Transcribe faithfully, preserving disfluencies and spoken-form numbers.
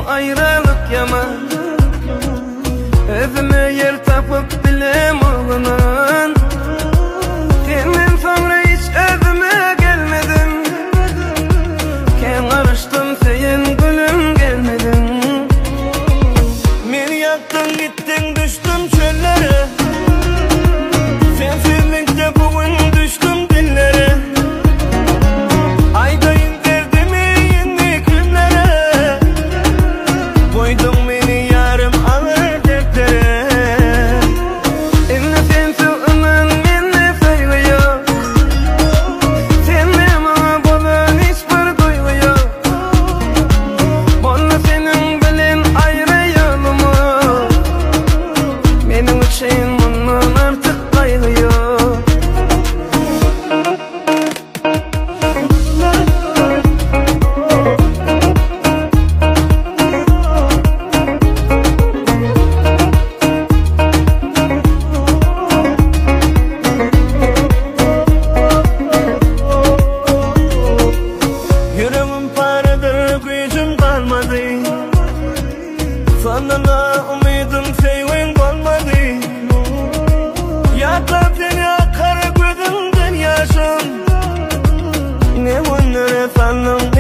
ayrılık yaman. Özüme yer tapıp bilem oğlunan. Senden sonra hiç özüme gelmedim. Ken karıştım seyin gülüm gelmedin. Beni yaktın gittin düştüm çöllere. Sensizlikte bugün düştüm dillere. Ayda indirdim indi günlere. Koydun beni yarım ağır dertlere. Inne sensiz ınan inne saygı yok. Senle bana bolan hiçbir duygu yok. Bolla senin bilen ayrı yolumu. Benim için bundan artık kaygı yok. Yüreğim paradır, gücüm kalmadı. Sonuna umudum sevin kalmadı. Yaklar seni akar gözümden yaşım. Ne bunları sandım